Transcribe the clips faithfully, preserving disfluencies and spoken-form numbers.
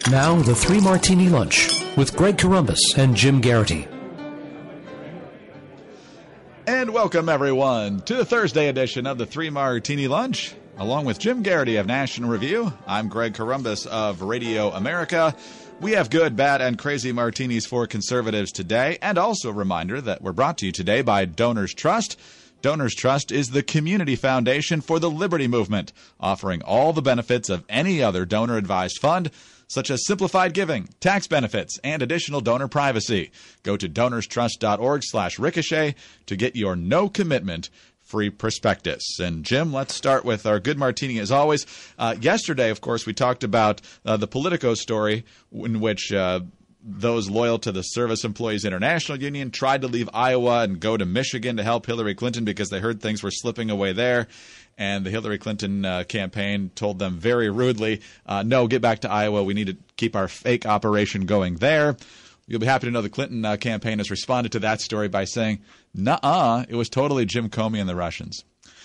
Now, the Three Martini Lunch with Greg Corombos and Jim Garrity. And welcome, everyone, to the Thursday edition of the Three Martini Lunch. Along with Jim Garrity of National Review, I'm Greg Corombos of Radio America. We have good, bad, and crazy martinis for conservatives today. And also a reminder that we're brought to you today by Donors Trust. Donors Trust is the community foundation for the Liberty Movement, offering all the benefits of any other donor-advised fund, such as simplified giving, tax benefits, and additional donor privacy. Go to donorstrust.org slash ricochet to get your no-commitment free prospectus. And Jim, let's start with our good martini as always. Uh, yesterday, of course, we talked about uh, the Politico story in which uh, those loyal to the Service Employees International Union tried to leave Iowa and go to Michigan to help Hillary Clinton because they heard things were slipping away there. And the Hillary Clinton uh, campaign told them very rudely, uh, no, get back to Iowa. We need to keep our fake operation going there. You'll be happy to know the Clinton uh, campaign has responded to that story by saying, nuh-uh, it was totally Jim Comey and the Russians.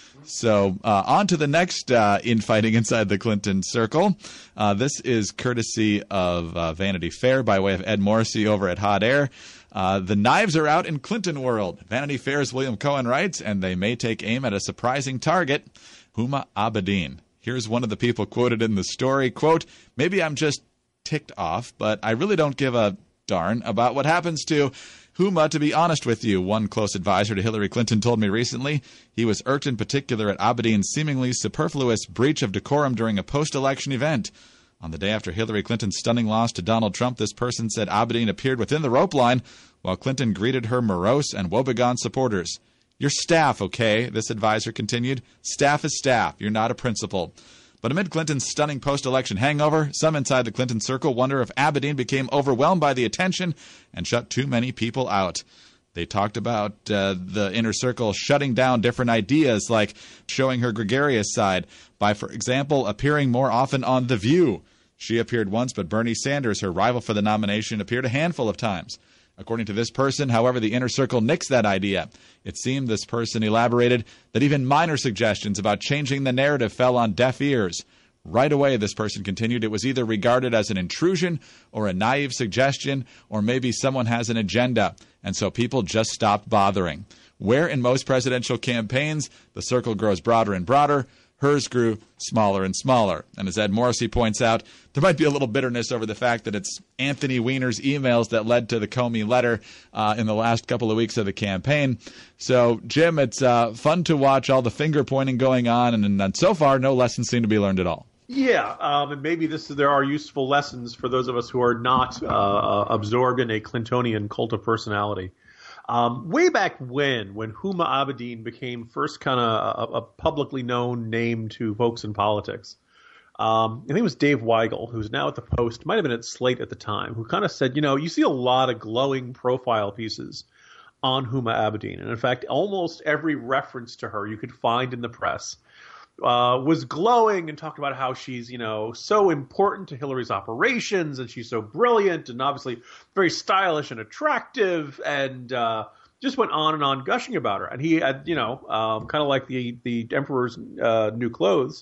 So uh, on to the next uh, infighting inside the Clinton circle. Uh, this is courtesy of uh, Vanity Fair by way of Ed Morrissey over at Hot Air. Uh, the knives are out in Clinton world. Vanity Fair's William Cohen writes, and they may take aim at a surprising target, Huma Abedin. Here's one of the people quoted in the story, quote, maybe I'm just ticked off, but I really don't give a darn about what happens to Huma, to be honest with you, one close advisor to Hillary Clinton told me recently. He was irked in particular at Abedin's seemingly superfluous breach of decorum during a post-election event. On the day after Hillary Clinton's stunning loss to Donald Trump, this person said Abedin appeared within the rope line while Clinton greeted her morose and woebegone supporters. You're staff, okay? This advisor continued. Staff is staff. You're not a principal. But amid Clinton's stunning post-election hangover, some inside the Clinton circle wonder if Abedin became overwhelmed by the attention and shut too many people out. They talked about uh, the inner circle shutting down different ideas, like showing her gregarious side by, for example, appearing more often on The View. She appeared once, but Bernie Sanders, her rival for the nomination, appeared a handful of times. According to this person, however, the inner circle nixed that idea. It seemed, this person elaborated, that even minor suggestions about changing the narrative fell on deaf ears. Right away, this person continued, it was either regarded as an intrusion or a naive suggestion, or maybe someone has an agenda, and so people just stopped bothering. Where in most presidential campaigns, the circle grows broader and broader, hers grew smaller and smaller. And as Ed Morrissey points out, there might be a little bitterness over the fact that it's Anthony Weiner's emails that led to the Comey letter uh, in the last couple of weeks of the campaign. So, Jim, it's uh, fun to watch all the finger-pointing going on, and, and so far, no lessons seem to be learned at all. Yeah, um, and maybe this there are useful lessons for those of us who are not uh, absorbed in a Clintonian cult of personality. Um, way back when, when Huma Abedin became first kind of a, a publicly known name to folks in politics, um, I think it was Dave Weigel, who's now at the Post, might have been at Slate at the time, who kind of said, you know, you see a lot of glowing profile pieces on Huma Abedin. And in fact, almost every reference to her you could find in the press uh, was glowing and talked about how she's, you know, so important to Hillary's operations and she's so brilliant and obviously very stylish and attractive, and uh, just went on and on gushing about her. And he had, you know, um, kind of like the the emperor's uh, new clothes.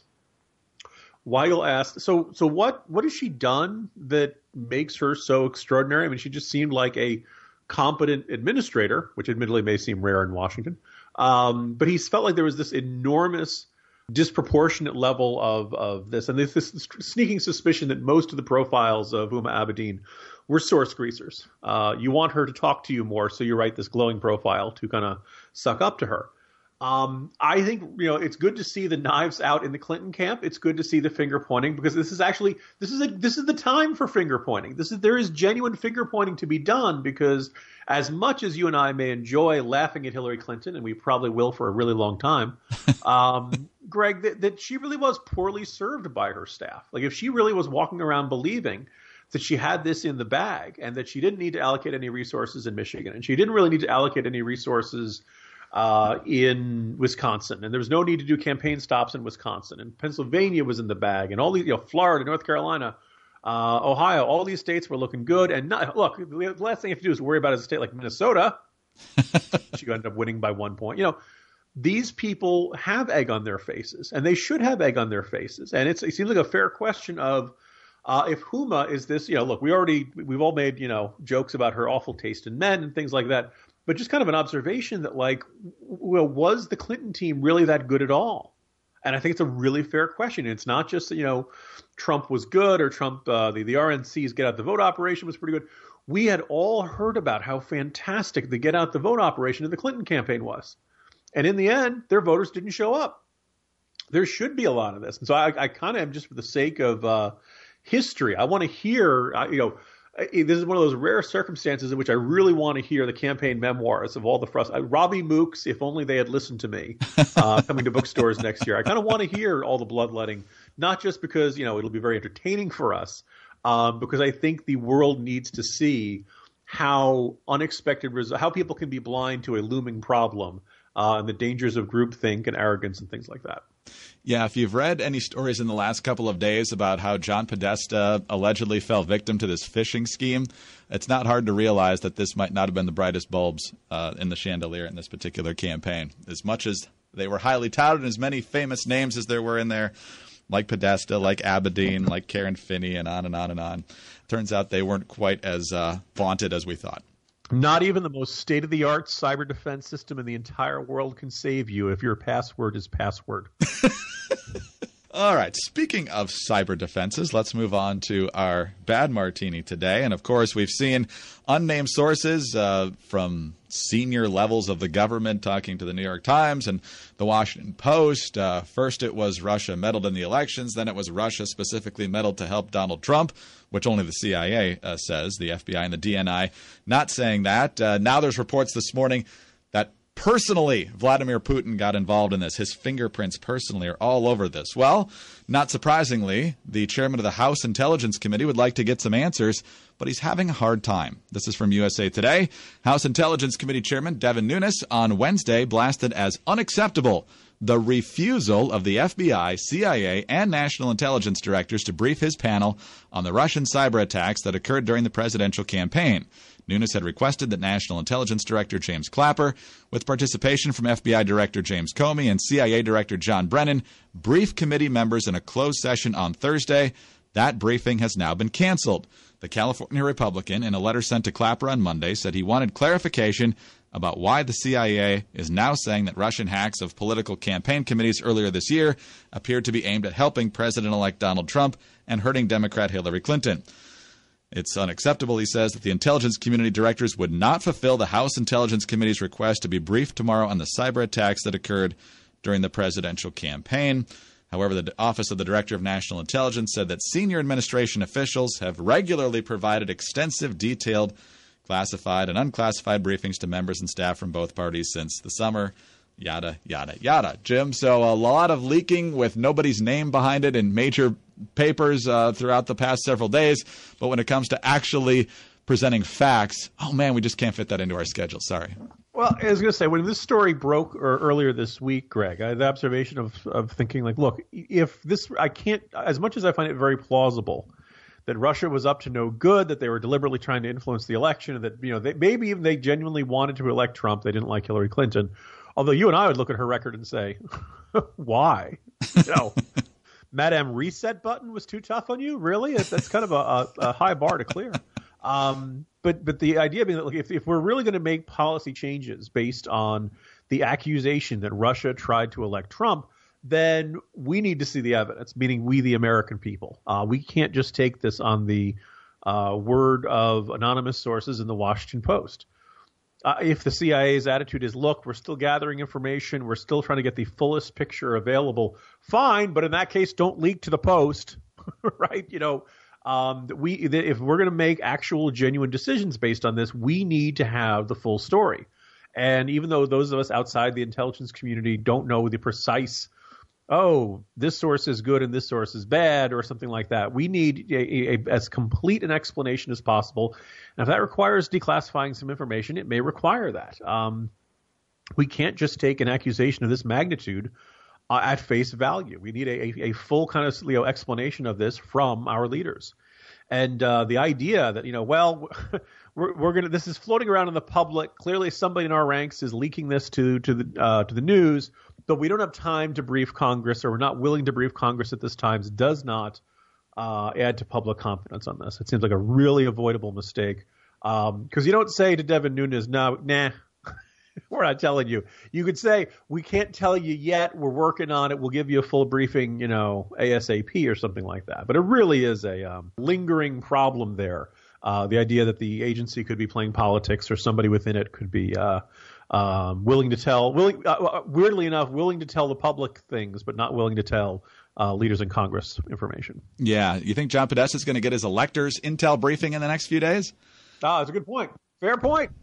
Weigel asked, so so what what has she done that makes her so extraordinary? I mean, she just seemed like a competent administrator, which admittedly may seem rare in Washington. Um, but he felt like there was this enormous disproportionate level of, of this, and this, this sneaking suspicion that most of the profiles of Huma Abedin were source greasers. Uh, you want her to talk to you more, so you write this glowing profile to kind of suck up to her. Um, I think, you know, it's good to see the knives out in the Clinton camp. It's good to see the finger pointing, because this is actually this is a this is the time for finger pointing. This is there is genuine finger pointing to be done, because as much as you and I may enjoy laughing at Hillary Clinton, and we probably will for a really long time, um, Greg, that, that she really was poorly served by her staff. Like, if she really was walking around believing that she had this in the bag and that she didn't need to allocate any resources in Michigan, and she didn't really need to allocate any resources uh, in Wisconsin, and there was no need to do campaign stops in Wisconsin, and Pennsylvania was in the bag, and all these, you know, Florida, North Carolina, uh, Ohio, all these states were looking good. And not, look, the last thing you have to do is worry about is a state like Minnesota. She ended up winning by one point. You know, these people have egg on their faces, and they should have egg on their faces. And it's, it seems like a fair question of, Uh, if Huma is this, you know, look, we already, we've all made, you know, jokes about her awful taste in men and things like that, but just kind of an observation that, like, well, was the Clinton team really that good at all? And I think it's a really fair question. It's not just that, you know, Trump was good or Trump, uh, the, the R N C's get out the vote operation was pretty good. We had all heard about how fantastic the get out the vote operation of the Clinton campaign was. And in the end, their voters didn't show up. There should be a lot of this. And so I, I kind of am, just for the sake of uh, history, I want to hear, uh, you know, this is one of those rare circumstances in which I really want to hear the campaign memoirs of all the frust- uh, Robbie Mooks, if only they had listened to me, uh, coming to bookstores next year. I kind of want to hear all the bloodletting, not just because, you know, it'll be very entertaining for us, um, because I think the world needs to see how unexpected res- how people can be blind to a looming problem, uh, and the dangers of groupthink and arrogance and things like that. Yeah, if you've read any stories in the last couple of days about how John Podesta allegedly fell victim to this phishing scheme, it's not hard to realize that this might not have been the brightest bulbs uh, in the chandelier in this particular campaign. As much as they were highly touted, as many famous names as there were in there, like Podesta, like Abedin, like Karen Finney, and on and on and on, turns out they weren't quite as uh, vaunted as we thought. Not even the most state-of-the-art cyber defense system in the entire world can save you if your password is password. All right. Speaking of cyber defenses, let's move on to our bad martini today. And, of course, we've seen unnamed sources uh, from senior levels of the government talking to the New York Times and the Washington Post. Uh, first, it was Russia meddled in the elections. Then it was Russia specifically meddled to help Donald Trump, which only the C I A uh, says, the F B I and the D N I not saying that. Uh, now there's reports this morning that personally Vladimir Putin got involved in this. His fingerprints personally are all over this. Well, not surprisingly, the chairman of the House Intelligence Committee would like to get some answers, but he's having a hard time. This is from U S A Today. House Intelligence Committee Chairman Devin Nunes on Wednesday blasted as unacceptable the refusal of the F B I, C I A, and National Intelligence directors to brief his panel on the Russian cyber attacks that occurred during the presidential campaign. Nunes had requested that National Intelligence Director James Clapper, with participation from F B I Director James Comey and C I A Director John Brennan, brief committee members in a closed session on Thursday. That briefing has now been canceled. The California Republican, in a letter sent to Clapper on Monday, said he wanted clarification about why the C I A is now saying that Russian hacks of political campaign committees earlier this year appeared to be aimed at helping President-elect Donald Trump and hurting Democrat Hillary Clinton. It's unacceptable, he says, that the intelligence community directors would not fulfill the House Intelligence Committee's request to be briefed tomorrow on the cyber attacks that occurred during the presidential campaign. However, the Office of the Director of National Intelligence said that senior administration officials have regularly provided extensive, detailed, classified and unclassified briefings to members and staff from both parties since the summer. Yada, yada, yada. Jim, so a lot of leaking with nobody's name behind it in major papers uh, throughout the past several days. But when it comes to actually presenting facts, oh, man, we just can't fit that into our schedule. Sorry. Well, I was going to say, when this story broke or earlier this week, Greg, I had the observation of, of thinking, like, look, if this – I can't – as much as I find it very plausible that Russia was up to no good, that they were deliberately trying to influence the election, that, you know, they, maybe even they genuinely wanted to elect Trump. They didn't like Hillary Clinton. Although you and I would look at her record and say, why? You know, Madame Reset button was too tough on you? Really? That's kind of a, a, a high bar to clear. Um, but but the idea being that, look, if, if we're really going to make policy changes based on the accusation that Russia tried to elect Trump, then we need to see the evidence, meaning we, the American people. Uh, we can't just take this on the uh, word of anonymous sources in the Washington Post. Uh, if the C I A's attitude is, look, we're still gathering information, we're still trying to get the fullest picture available, fine, but in that case, don't leak to the Post, right? You know, um, we if we're going to make actual genuine decisions based on this, we need to have the full story. And even though those of us outside the intelligence community don't know the precise, oh, this source is good and this source is bad or something like that, we need a, a, a, as complete an explanation as possible. And if that requires declassifying some information, it may require that. Um, we can't just take an accusation of this magnitude uh, at face value. We need a, a full kind of you know, explanation of this from our leaders. And uh, the idea that, you know, well, we're, we're going to, this is floating around in the public. Clearly somebody in our ranks is leaking this to, to the, uh, to the news, but we don't have time to brief Congress, or we're not willing to brief Congress at this time, does not uh, add to public confidence on this. It seems like a really avoidable mistake. Because um, you don't say to Devin Nunes, no, nah, we're not telling you. You could say, we can't tell you yet. We're working on it. We'll give you a full briefing, you know, ASAP or something like that. But it really is a um, lingering problem there. Uh, the idea that the agency could be playing politics or somebody within it could be uh, um, willing to tell, willing, uh, weirdly enough, willing to tell the public things, but not willing to tell uh, leaders in Congress information. Yeah. You think John Podesta is going to get his electors intel briefing in the next few days? Ah, that's a good point. Fair point.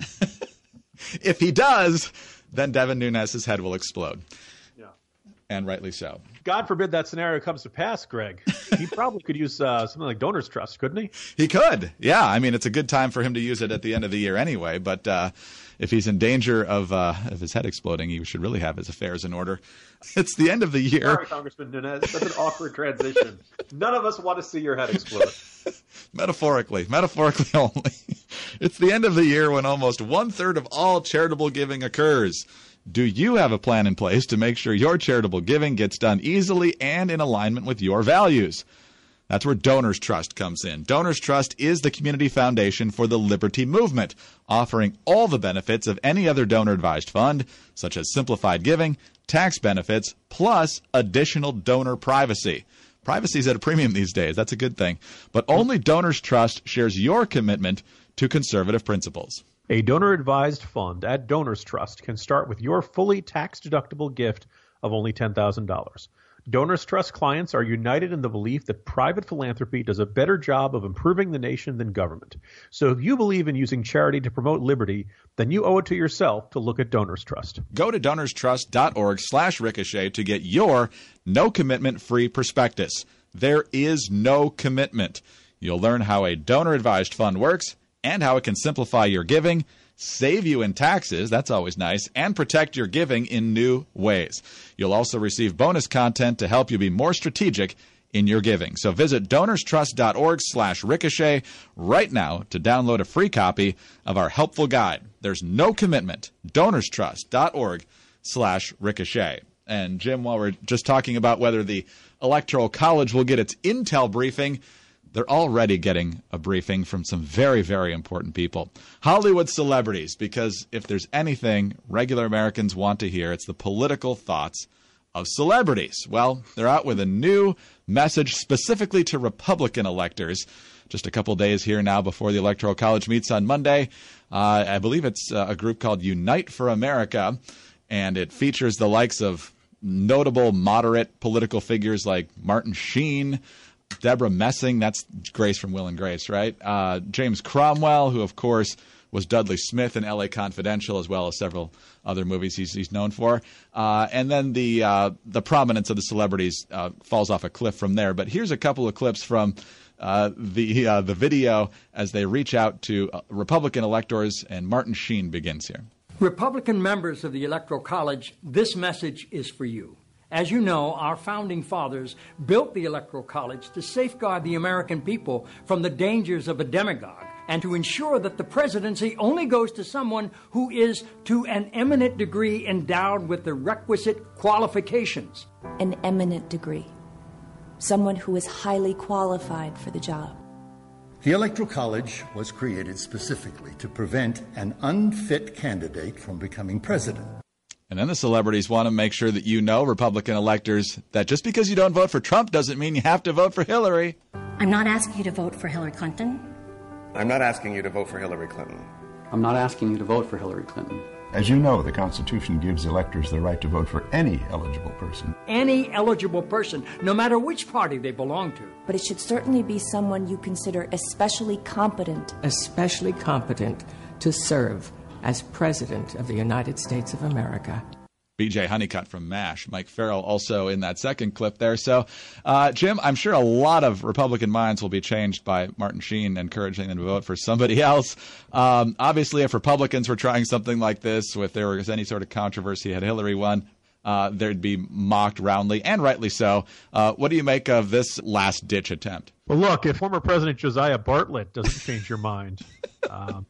If he does, then Devin Nunes' head will explode. Yeah. And rightly so. God forbid that scenario comes to pass, Greg. He probably could use uh, something like Donors Trust, couldn't he? He could. Yeah. I mean, it's a good time for him to use it at the end of the year anyway. But uh, if he's in danger of, uh, of his head exploding, he should really have his affairs in order. It's the end of the year. Sorry, Congressman Nunes. That's an awkward transition. None of us want to see your head explode. Metaphorically. Metaphorically only. It's the end of the year when almost one-third of all charitable giving occurs. Do you have a plan in place to make sure your charitable giving gets done easily and in alignment with your values? That's where Donors Trust comes in. Donors Trust is the community foundation for the Liberty Movement, offering all the benefits of any other donor-advised fund, such as simplified giving, tax benefits, plus additional donor privacy. Privacy is at a premium these days. That's a good thing. But only Donors Trust shares your commitment to conservative principles. A donor-advised fund at Donors Trust can start with your fully tax-deductible gift of only ten thousand dollars. Donors Trust clients are united in the belief that private philanthropy does a better job of improving the nation than government. So if you believe in using charity to promote liberty, then you owe it to yourself to look at Donors Trust. Go to donorstrust.org slash ricochet to get your no-commitment free prospectus. There is no commitment. You'll learn how a donor-advised fund works and how it can simplify your giving, save you in taxes, that's always nice, and protect your giving in new ways. You'll also receive bonus content to help you be more strategic in your giving. So visit donorstrust.org slash ricochet right now to download a free copy of our helpful guide. There's no commitment. donorstrust.org slash ricochet. And Jim, while we're just talking about whether the Electoral College will get its intel briefing, they're already getting a briefing from some very, very important people. Hollywood celebrities, because if there's anything regular Americans want to hear, it's the political thoughts of celebrities. Well, they're out with a new message specifically to Republican electors. Just a couple days here now before the Electoral College meets on Monday. Uh, I believe it's uh, a group called Unite for America, and it features the likes of notable moderate political figures like Martin Sheen, Deborah Messing, that's Grace from Will and Grace, right? Uh, James Cromwell, who, of course, was Dudley Smith in L A Confidential, as well as several other movies he's, he's known for. Uh, and then the uh, the prominence of the celebrities uh, falls off a cliff from there. But here's a couple of clips from uh, the uh, the video as they reach out to uh, Republican electors, and Martin Sheen begins here. Republican members of the Electoral College, this message is for you. As you know, our founding fathers built the Electoral College to safeguard the American people from the dangers of a demagogue and to ensure that the presidency only goes to someone who is to an eminent degree endowed with the requisite qualifications. An eminent degree. Someone who is highly qualified for the job. The Electoral College was created specifically to prevent an unfit candidate from becoming president. And then the celebrities want to make sure that you know, Republican electors, that just because you don't vote for Trump doesn't mean you have to vote for Hillary. I'm not asking you to vote for Hillary Clinton. I'm not asking you to vote for Hillary Clinton. I'm not asking you to vote for Hillary Clinton. As you know, the Constitution gives electors the right to vote for any eligible person. Any eligible person, no matter which party they belong to. But it should certainly be someone you consider especially competent. Especially competent to serve as President of the United States of America. B J Honeycutt from MASH. Mike Farrell also in that second clip there. So, uh, Jim, I'm sure a lot of Republican minds will be changed by Martin Sheen encouraging them to vote for somebody else. Um, obviously, if Republicans were trying something like this, if there was any sort of controversy had Hillary won, uh, there'd be mocked roundly, and rightly so. Uh, what do you make of this last-ditch attempt? Well, look, if former President Josiah Bartlett doesn't change your mind... Um,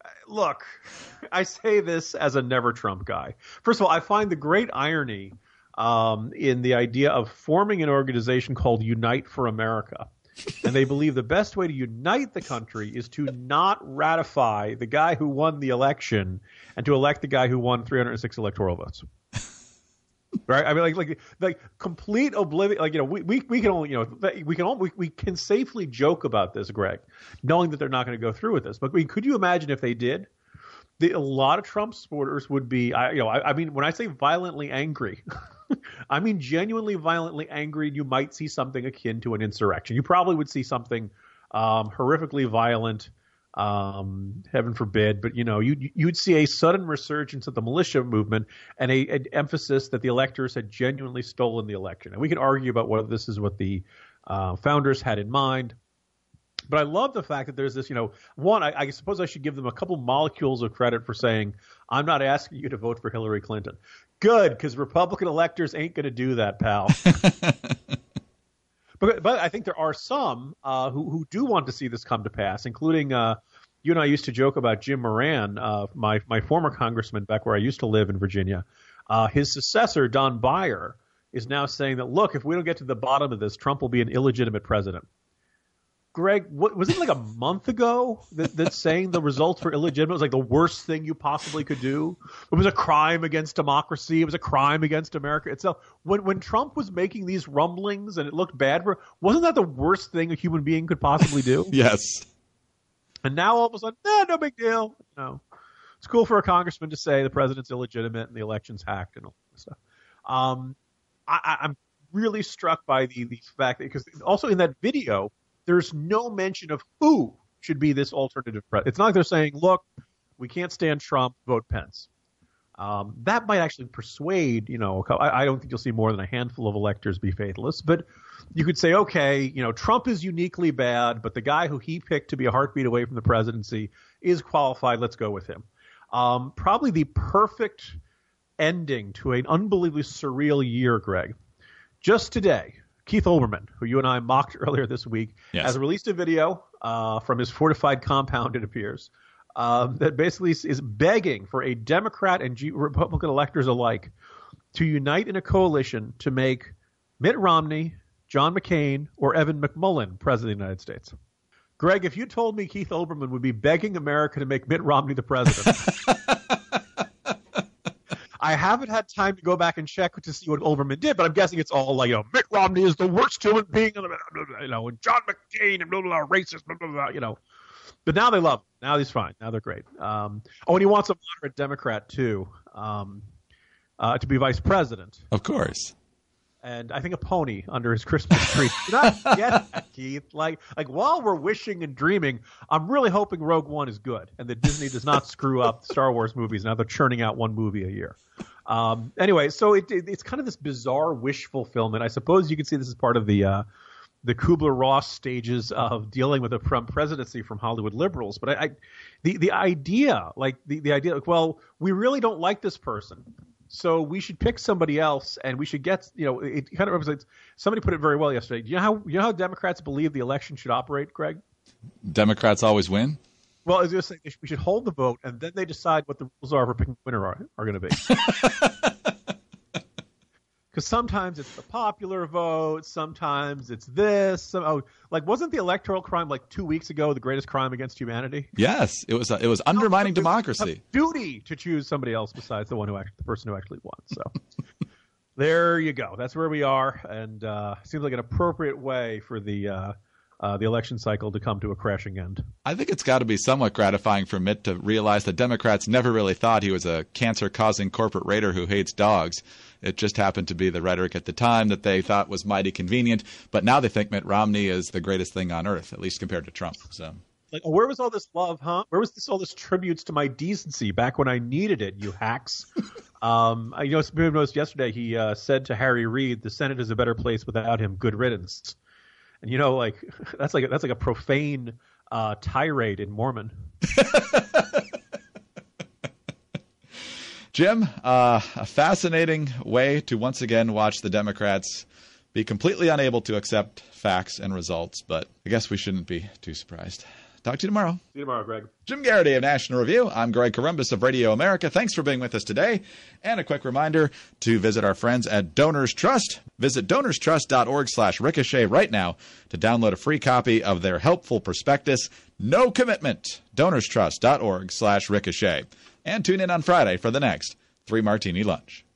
Look, I say this as a never Trump guy. First of all, I find the great irony um, in the idea of forming an organization called Unite for America. And they believe the best way to unite the country is to not ratify the guy who won the election and to elect the guy who won three hundred six electoral votes. Right? I mean, like, like, like complete oblivion. Like, you know, we, we, we can only, you know, we can only, we, we can safely joke about this, Greg, knowing that they're not going to go through with this. But I mean, could you imagine if they did? The, a lot of Trump supporters would be, I, you know, I, I mean, when I say violently angry, I mean genuinely violently angry. You might see something akin to an insurrection. You probably would see something um, horrifically violent. Um, heaven forbid, but you know, you you'd see a sudden resurgence of the militia movement and a, an emphasis that the electors had genuinely stolen the election. And we can argue about whether this is what the uh, founders had in mind. But I love the fact that there's this, you know, one, I, I suppose I should give them a couple molecules of credit for saying, I'm not asking you to vote for Hillary Clinton. Good, because Republican electors ain't going to do that, pal. But, but I think there are some uh, who, who do want to see this come to pass, including uh, you and I used to joke about Jim Moran, uh, my, my former congressman back where I used to live in Virginia. Uh, his successor, Don Beyer, is now saying that, look, if we don't get to the bottom of this, Trump will be an illegitimate president. Greg, what, was it like a month ago that, that saying the results were illegitimate was like the worst thing you possibly could do? It was a crime against democracy. It was a crime against America itself. When when Trump was making these rumblings and it looked bad for, wasn't that the worst thing a human being could possibly do? Yes. And now all of a sudden, eh, no big deal. No, it's cool for a congressman to say the president's illegitimate and the election's hacked and all that stuff. Um, I, I'm really struck by the the fact that because also in that video, there's no mention of who should be this alternative president. It's not like they're saying, look, we can't stand Trump, vote Pence. Um, that might actually persuade, you know, I, I don't think you'll see more than a handful of electors be fatalists, but you could say, okay, you know, Trump is uniquely bad, but the guy who he picked to be a heartbeat away from the presidency is qualified. Let's go with him. Um, probably the perfect ending to an unbelievably surreal year, Greg. Just today, Keith Olbermann, who you and I mocked earlier this week, yes. has released a video uh, from his fortified compound, it appears, um, that basically is begging for a Democrat and G- Republican electors alike to unite in a coalition to make Mitt Romney, John McCain, or Evan McMullin president of the United States. Greg, if you told me Keith Olbermann would be begging America to make Mitt Romney the president, I haven't had time to go back and check to see what Olbermann did, but I'm guessing it's all like, you know, Mitt Romney is the worst human being, you know, and John McCain and blah, blah, blah, racist, blah, blah, blah, you know. But now they love him. Now he's fine. Now they're great. Um, oh, and he wants a moderate Democrat, too, um, uh, to be vice president. Of course. And I think a pony under his Christmas tree. Did I get that, Keith? Like, like while we're wishing and dreaming, I'm really hoping Rogue One is good and that Disney does not screw up Star Wars movies. Now they're churning out one movie a year. Um, anyway, so it, it, it's kind of this bizarre wish fulfillment. I suppose you can see this as part of the uh, the Kubler-Ross stages of dealing with a Trump presidency from Hollywood liberals. But I, I the the idea, like the, the idea, like, well, we really don't like this person, so we should pick somebody else, and we should get, you know, it kind of represents. Somebody put it very well yesterday. Do you know how you know how Democrats believe the election should operate, Greg? Democrats always win? Well, I was going to say we should hold the vote, and then they decide what the rules are for picking the winner are, are going to be. Because sometimes it's the popular vote, sometimes it's this. Some, oh, like wasn't the electoral crime like two weeks ago the greatest crime against humanity? Yes, it was. Uh, it was undermining no, democracy. A duty to choose somebody else besides the one who actually, the person who actually won. So there you go. That's where we are, and uh, seems like an appropriate way for the. Uh, Uh, the election cycle to come to a crashing end. I think it's got to be somewhat gratifying for Mitt to realize that Democrats never really thought he was a cancer-causing corporate raider who hates dogs. It just happened to be the rhetoric at the time that they thought was mighty convenient. But now they think Mitt Romney is the greatest thing on earth, at least compared to Trump. So, like, where was all this love, huh? Where was this all this tributes to my decency back when I needed it, you hacks? um, I you know, noticed yesterday he uh, said to Harry Reid, "The Senate is a better place without him. Good riddance." And you know, like that's like a, that's like a profane uh, tirade in Mormon. Jim, uh, a fascinating way to once again watch the Democrats be completely unable to accept facts and results, but I guess we shouldn't be too surprised. Talk to you tomorrow. See you tomorrow, Greg. Jim Garrity of National Review. I'm Greg Corombos of Radio America. Thanks for being with us today. And a quick reminder to visit our friends at Donors Trust. Visit donorstrust.org slash ricochet right now to download a free copy of their helpful prospectus. No commitment. donorstrust.org slash ricochet. And tune in on Friday for the next Three Martini Lunch.